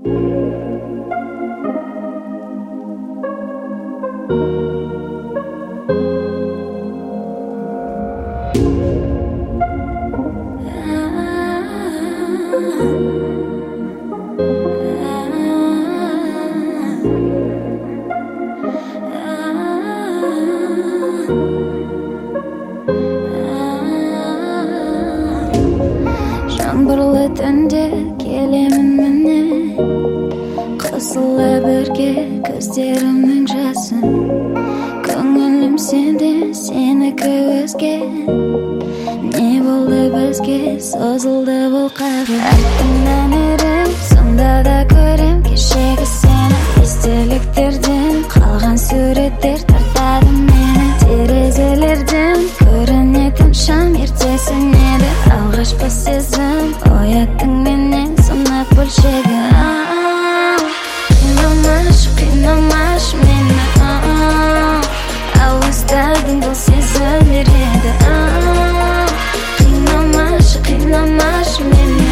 Жаңбырлы түнде келемін міне, қысыла бірге көздерімнің жасын. Көңілім сенде, сенікі өзге. Не болды бізге, созылды бұл қағи. Артыңнан ерем, сонда да көрем кешегі сені. Естеліктерден қалған суреттер тартады мені. Терезелерден көрінетін шам ертесін еді. Алғашқы сезім ояттың менен сынақ бөлшегі. Қинамашы мені, алыстадың бұл сезім ереді. Қинамашы мені,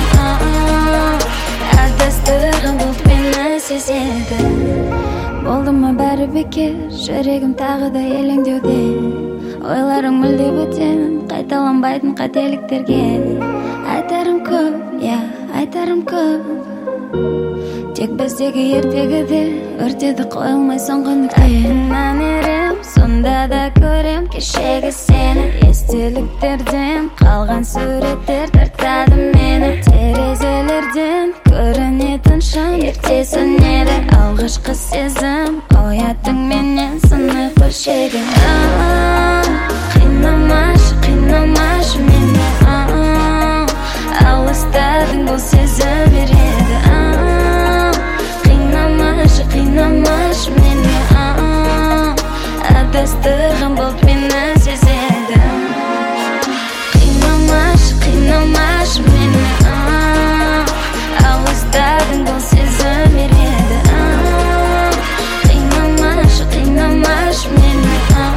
адастырған бұл мені сезеді. Болды ма бәрі бекер, жүрегім тағы да елеңдеуде. Ойларың мүлде бөтен, қайталанбайтын қателіктерге. Айтарым көп, айтарым көп. Тек біздегі ертегіде өртеді қойылмай соңғы нүкте. Артыңнан ерем, сонда да көрем кешегі сені. Естеліктерден қалған суреттер тартады мені. Терезелерден көрінетін шам ерте сөнеді. Алғашқы сезім ояттың менен сынық бөлшегі. Қинамашы мені, алыстадың бұл сезім ереді. Қинамашы мені, адастырған бұл мені сезеді. Қинамашы мені, алыстадың бұл сезім ереді. Қинамашы мені,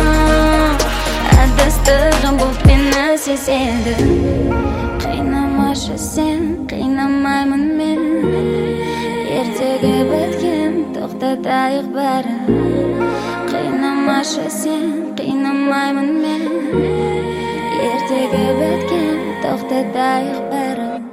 адастырған бұл мені сезеді. Қинамашы сен, қинамаймын мен. Ертегі біткен, тоқтатайық бәрі. Қинамашы сен, қинамаймын мен. Ертегі біткен, тоқтатайық бәрі.